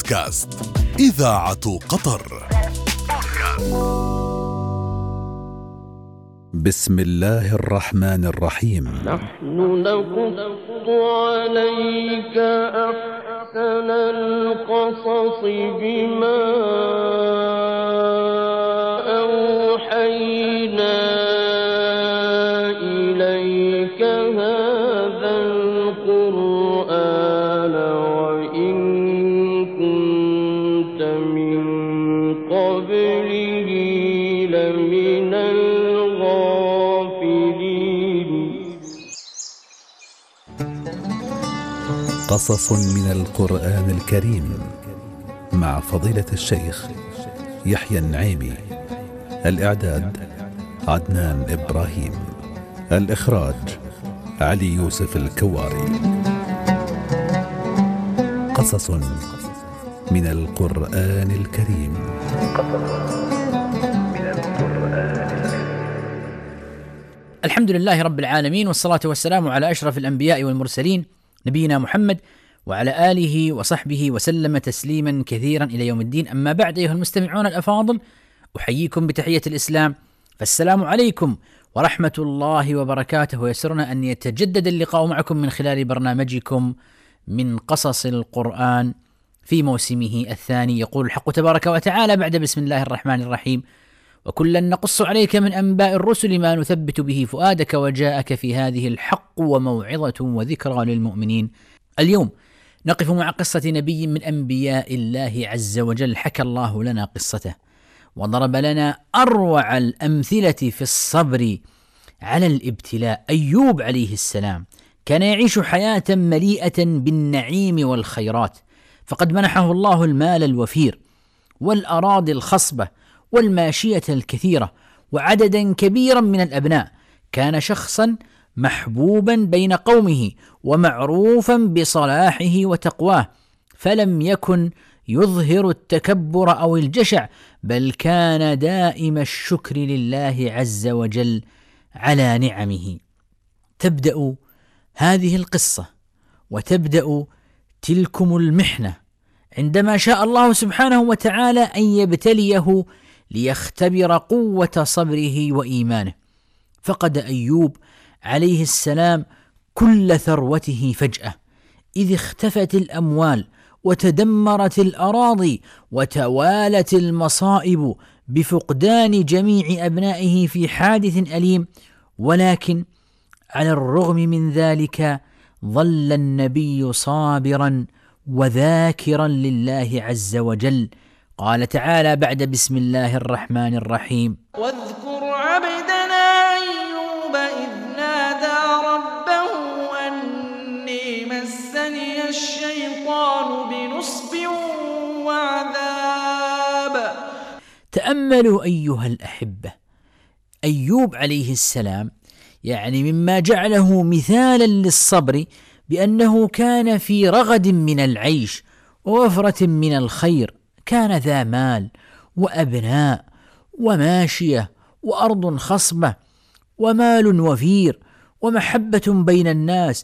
بودكاست إذاعة قطر. بسم الله الرحمن الرحيم. نحن نقص عليك أحسن القصص بما أوحينا إليك هذا القرآن وإن كنت من قبله لمن الغافلين. قصص من القرآن الكريم مع فضيلة الشيخ يحيى النعيمي. الإعداد عدنان إبراهيم. الإخراج علي يوسف الكواري. قصص من القرآن الكريم. الحمد لله رب العالمين، والصلاة والسلام على أشرف الأنبياء والمرسلين نبينا محمد وعلى آله وصحبه وسلم تسليما كثيرا إلى يوم الدين. أما بعد، أيها المستمعون الأفاضل، أحييكم بتحية الإسلام، فالسلام عليكم ورحمة الله وبركاته. ويسرنا أن يتجدد اللقاء معكم من خلال برنامجكم من قصص القرآن في موسمه الثاني. يقول الحق تبارك وتعالى بعد بسم الله الرحمن الرحيم: وكلا نقص عليك من أنباء الرسل ما نثبت به فؤادك وجاءك في هذه الحق وموعظة وذكرى للمؤمنين. اليوم نقف مع قصة نبي من أنبياء الله عز وجل حكى الله لنا قصته وضرب لنا أروع الأمثلة في الصبر على الابتلاء. أيوب عليه السلام كان يعيش حياة مليئة بالنعيم والخيرات، فقد منحه الله المال الوفير والأراضي الخصبة والماشية الكثيرة وعددا كبيرا من الأبناء. كان شخصا محبوبا بين قومه ومعروفا بصلاحه وتقواه، فلم يكن يظهر التكبر أو الجشع، بل كان دائم الشكر لله عز وجل على نعمه. تبدأ هذه القصة وتبدأ تلكم المحنة عندما شاء الله سبحانه وتعالى أن يبتليه ليختبر قوة صبره وإيمانه. فقد أيوب عليه السلام كل ثروته فجأة، إذ اختفت الأموال وتدمرت الأراضي وتوالت المصائب بفقدان جميع أبنائه في حادث أليم. ولكن على الرغم من ذلك ظل النبي صابرا وذاكرا لله عز وجل. قال تعالى بعد بسم الله الرحمن الرحيم: واذكر عبدنا أيوب إذ نادى ربه أني مسني الشيطان بنصب وعذاب. تأملوا أيها الأحبة، أيوب عليه السلام مما جعله مثالا للصبر بأنه كان في رغد من العيش ووفرة من الخير. كان ذا مال وأبناء وماشية وأرض خصبة ومال وفير ومحبة بين الناس،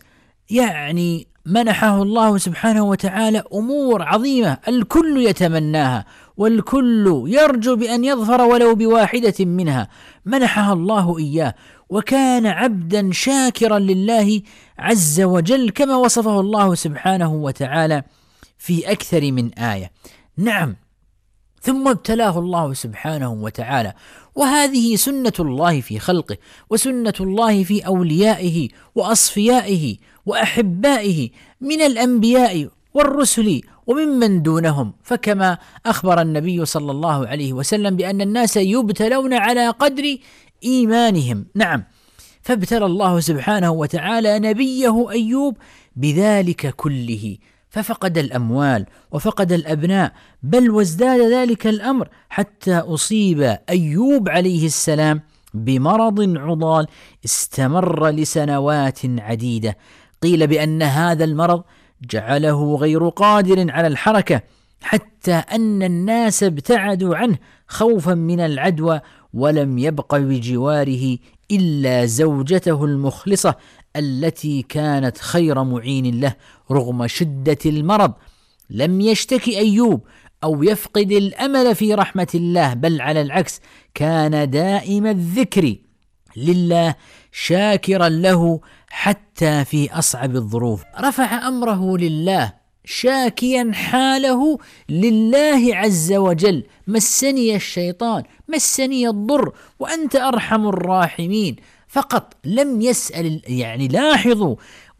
منحه الله سبحانه وتعالى أمور عظيمة الكل يتمناها والكل يرجو بأن يظفر ولو بواحدة منها، منحها الله إياه، وكان عبدا شاكرا لله عز وجل كما وصفه الله سبحانه وتعالى في أكثر من آية. نعم، ثم ابتلاه الله سبحانه وتعالى، وهذه سنة الله في خلقه وسنة الله في أوليائه وأصفيائه وأحبائه من الأنبياء والرسل وممن دونهم. فكما أخبر النبي صلى الله عليه وسلم بأن الناس يبتلون على قدر إيمانهم. نعم، فابتلى الله سبحانه وتعالى نبيه أيوب بذلك كله، ففقد الأموال وفقد الأبناء، بل وازداد ذلك الأمر حتى أصيب أيوب عليه السلام بمرض عضال استمر لسنوات عديدة. قيل بأن هذا المرض جعله غير قادر على الحركة، حتى أن الناس ابتعدوا عنه خوفا من العدوى، ولم يبق بجواره إلا زوجته المخلصة التي كانت خير معين له رغم شدة المرض. لم يشتكي أيوب أو يفقد الأمل في رحمة الله، بل على العكس كان دائم الذكر لله شاكرا له حتى في أصعب الظروف. رفع أمره لله شاكيا حاله لله عز وجل: مسني الشيطان، مسني الضر وأنت أرحم الراحمين. فقط لم يسأل، يعني لاحظوا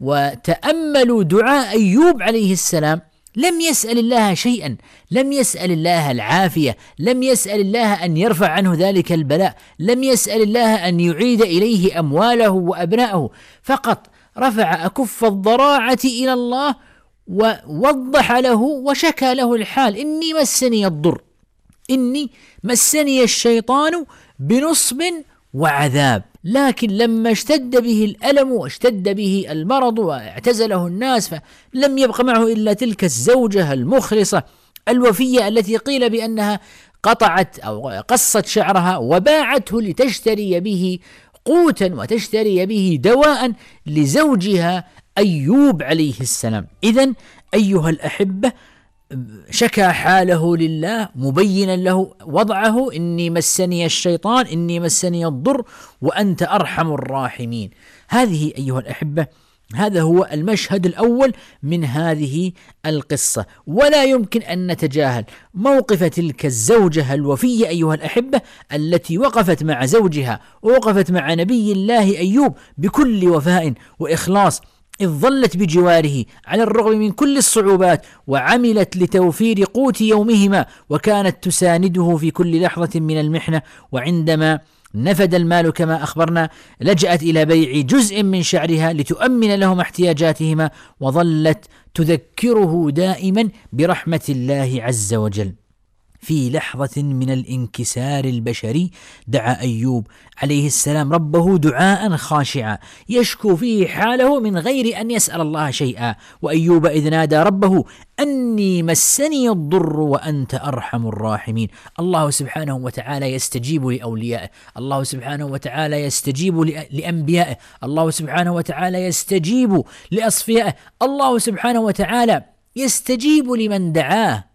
وتأملوا دعاء أيوب عليه السلام، لم يسأل الله شيئا، لم يسأل الله العافية، لم يسأل الله أن يرفع عنه ذلك البلاء، لم يسأل الله أن يعيد إليه أمواله وأبنائه، فقط رفع أكف الضراعة إلى الله ووضح له وشكى له الحال: إني مسني الضر، إني مسني الشيطان بنصب وعذاب. لكن لما اشتد به الألم واشتد به المرض واعتزله الناس، فلم يبق معه إلا تلك الزوجة المخلصة الوفية التي قيل بأنها قطعت أو قصت شعرها وباعته لتشتري به قوتا وتشتري به دواء لزوجها أيوب عليه السلام. إذن أيها الأحبة، شكى حاله لله مبينا له وضعه: إني مسني الشيطان، إني مسني الضر وأنت أرحم الراحمين. هذه أيها الأحبة، هذا هو المشهد الأول من هذه القصة. ولا يمكن أن نتجاهل موقف تلك الزوجة الوفية أيها الأحبة، التي وقفت مع زوجها ووقفت مع نبي الله أيوب بكل وفاء وإخلاص، إذ ظلت بجواره على الرغم من كل الصعوبات، وعملت لتوفير قوت يومهما، وكانت تسانده في كل لحظة من المحنة. وعندما نفد المال كما أخبرنا، لجأت إلى بيع جزء من شعرها لتؤمن لهما احتياجاتهما، وظلت تذكره دائما برحمة الله عز وجل. في لحظة من الانكسار البشري دعا أيوب عليه السلام ربه دعاء خاشعا يشكو فيه حاله من غير أن يسأل الله شيئا. وأيوب إذ نادى ربه أني مسني الضر وأنت أرحم الراحمين. الله سبحانه وتعالى يستجيب لأوليائه، الله سبحانه وتعالى يستجيب لأنبيائه، الله سبحانه وتعالى يستجيب لأصفيائه، الله سبحانه وتعالى يستجيب لمن دعاه.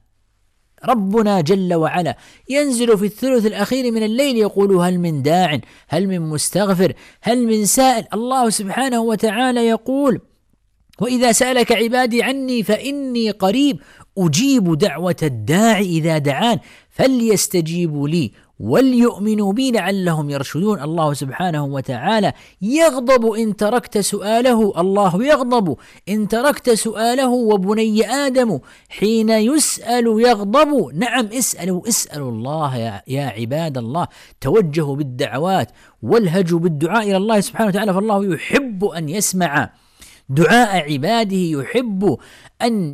ربنا جل وعلا ينزل في الثلث الأخير من الليل يقول: هل من داع، هل من مستغفر، هل من سائل. الله سبحانه وتعالى يقول: وإذا سألك عبادي عني فإني قريب أجيب دعوة الداع إذا دعان فليستجيبوا لي وليؤمنوا بي لعلهم يرشدون. الله سبحانه وتعالى يغضب إن تركت سؤاله، الله يغضب إن تركت سؤاله، وبني آدم حين يسأل يغضب. نعم، اسألوا الله يا عباد الله، توجهوا بالدعوات والهجوا بالدعاء إلى الله سبحانه وتعالى، فالله يحب أن يسمع دعاء عباده، يحب أن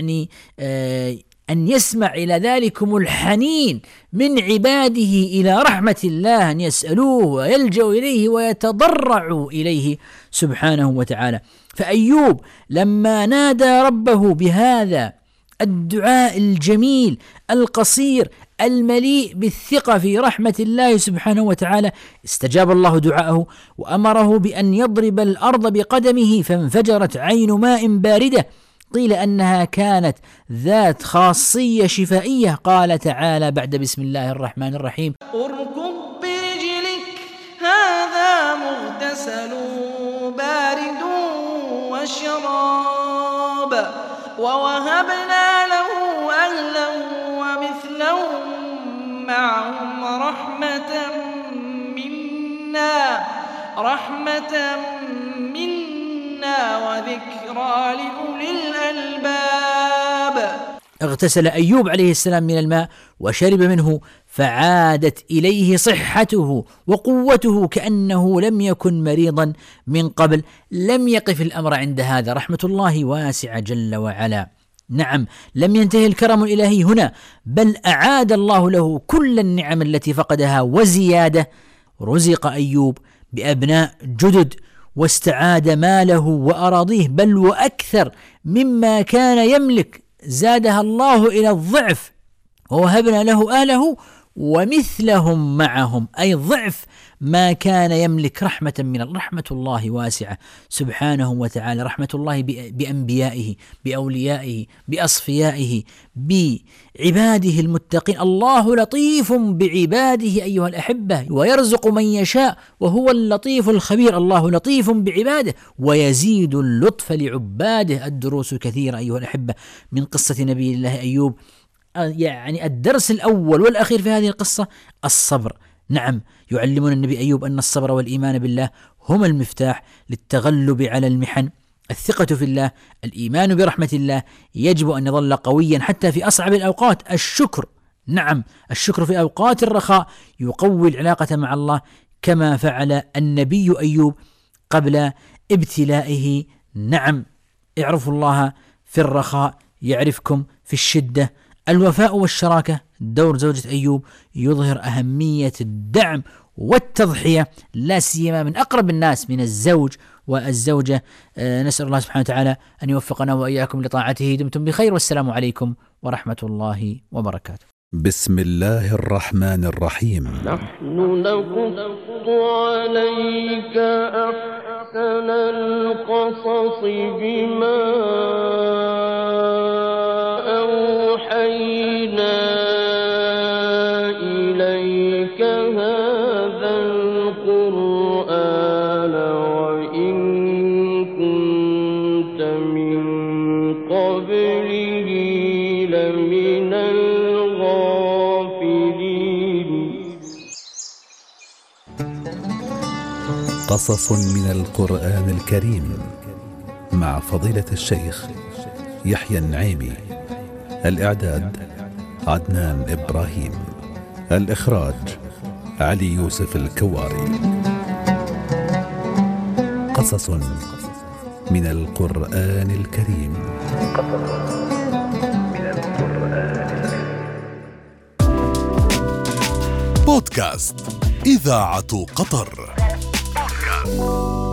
أن يسمع إلى ذلكم الحنين من عباده إلى رحمة الله، أن يسألوه ويلجأوا إليه ويتضرعوا إليه سبحانه وتعالى. فأيوب لما نادى ربه بهذا الدعاء الجميل القصير المليء بالثقة في رحمة الله سبحانه وتعالى، استجاب الله دعاءه وأمره بأن يضرب الأرض بقدمه فانفجرت عين ماء باردة، قيل أنها كانت ذات خاصية شفائية. قال تعالى بعد بسم الله الرحمن الرحيم: اركض برجلك هذا مغتسل بارد وشراب ووهبنا له أهلا ومثلهم معهم رحمة منا وذكرى لأولي الألباب. اغتسل أيوب عليه السلام من الماء وشرب منه، فعادت إليه صحته وقوته كأنه لم يكن مريضا من قبل. لم يقف الأمر عند هذا، رحمة الله واسعة جل وعلا. نعم، لم ينتهي الكرم الإلهي هنا، بل أعاد الله له كل النعم التي فقدها وزيادة. رزق أيوب بأبناء جدد، واستعاد ماله وأراضيه بل وأكثر مما كان يملك، زادها الله إلى الضعف، ووهبنا له أهله ومثلهم معهم، أي ضعف ما كان يملك رحمة من الله. رحمة الله واسعة سبحانه وتعالى، رحمة الله بأنبيائه، بأوليائه، بأصفيائه، بعباده المتقين. الله لطيف بعباده أيها الأحبة، ويرزق من يشاء وهو اللطيف الخبير. الله لطيف بعباده ويزيد اللطف لعباده. الدروس كثيرة أيها الأحبة من قصة نبي الله أيوب. يعني الدرس الأول والأخير في هذه القصة الصبر. نعم، يعلمنا النبي أيوب أن الصبر والإيمان بالله هما المفتاح للتغلب على المحن. الثقة في الله، الإيمان برحمة الله، يجب أن يظل قويا حتى في أصعب الأوقات. الشكر، نعم، الشكر في أوقات الرخاء يقوي العلاقة مع الله، كما فعل النبي أيوب قبل ابتلائه. نعم، اعرفوا الله في الرخاء يعرفكم في الشدة. الوفاء والشراكة، دور زوجة أيوب يظهر أهمية الدعم والتضحية، لا سيما من أقرب الناس من الزوج والزوجة. نسأل الله سبحانه وتعالى أن يوفقنا وإياكم لطاعته. دمتم بخير، والسلام عليكم ورحمة الله وبركاته. بسم الله الرحمن الرحيم. نحن نقص عليك أحسن القصص بما أوحينا إليك هذا القرآن وإن كنت من قبله لمن الغافلين. قصص من القرآن الكريم مع فضيلة الشيخ يحيى النعيمي. الإعداد عدنان إبراهيم. الإخراج علي يوسف الكواري. قصص من القرآن الكريم. بودكاست إذاعة قطر.